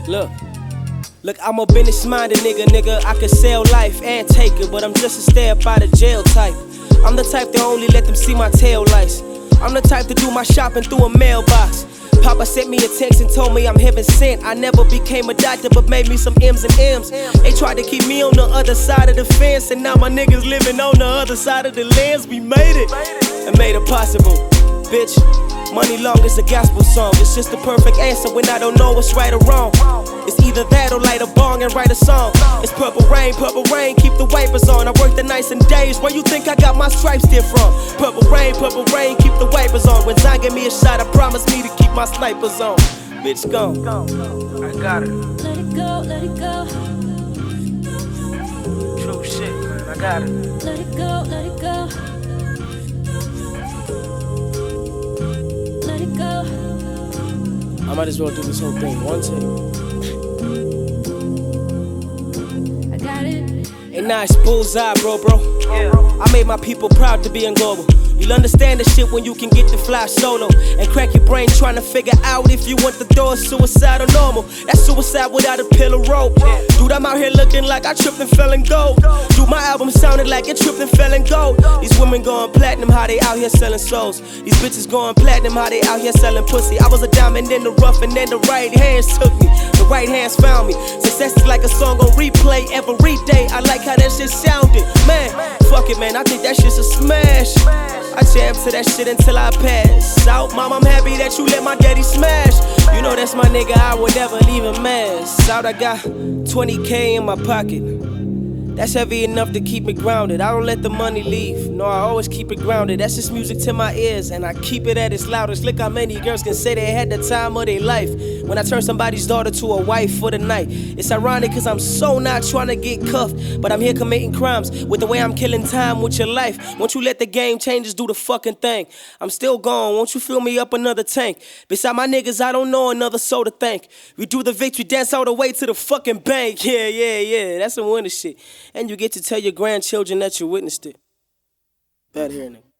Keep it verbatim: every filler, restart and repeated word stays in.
Look, look, I'm a business-minded nigga, nigga. I can sell life and take it, but I'm just a stay up out of jail type. I'm the type that only let them see my tail lights. I'm the type to do my shopping through a mailbox. Papa sent me a text and told me I'm heaven sent. I never became a doctor, but made me some M's and M's. They tried to keep me on the other side of the fence, and now my niggas living on the other side of the lens. We made it, and made it possible, bitch. Money long as a gospel song. It's just the perfect answer when I don't know what's right or wrong. It's either that or light a bong and write a song. It's purple rain, purple rain, keep the wipers on. I work the nights and days, where you think I got my stripes there from? Purple rain, purple rain, keep the wipers on. When Zion give me a shot, I promise me to keep my snipers on. Bitch, gone. I got it. Let it go, let it go. True shit, man, I got it. Let it go, let it go. Let it go. I might as well do this whole thing one take. I got it. And now it's bullseye, bro, bro. Yeah. I made my people proud to be in global. You'll understand the shit when you can get to fly solo and crack your brain trying to figure out if you want the door suicide or normal. That's suicide without a pill or rope. Dude, I'm out here looking like I tripped and fell in gold. Dude, my album sounded like it tripped and fell in gold. These women going platinum, how they out here selling souls. These bitches going platinum, how they out here selling pussy. I was a diamond in the rough and then the right hands took me. The right hands found me. Success is like a song on replay every day. I like how that shit sounded. Man, fuck it, man, I think that shit's a smash. I jam to that shit until I pass out. Mom, I'm happy that you let my daddy smash. You know that's my nigga, I would never leave a mess. Out, I got twenty K in my pocket. That's heavy enough to keep me grounded. I don't let the money leave. No, I always keep it grounded. That's just music to my ears, and I keep it at its loudest. Look how many girls can say they had the time of their life when I turn somebody's daughter to a wife for the night. It's ironic cause I'm so not trying to get cuffed, but I'm here committing crimes with the way I'm killing time with your life. Won't you let the game changes do the fucking thing? I'm still gone, won't you fill me up another tank? Beside my niggas, I don't know another soul to thank. We do the victory dance all the way to the fucking bank. Yeah, yeah, yeah, that's some winner shit. And you get to tell your grandchildren that you witnessed it. Bad hearing it.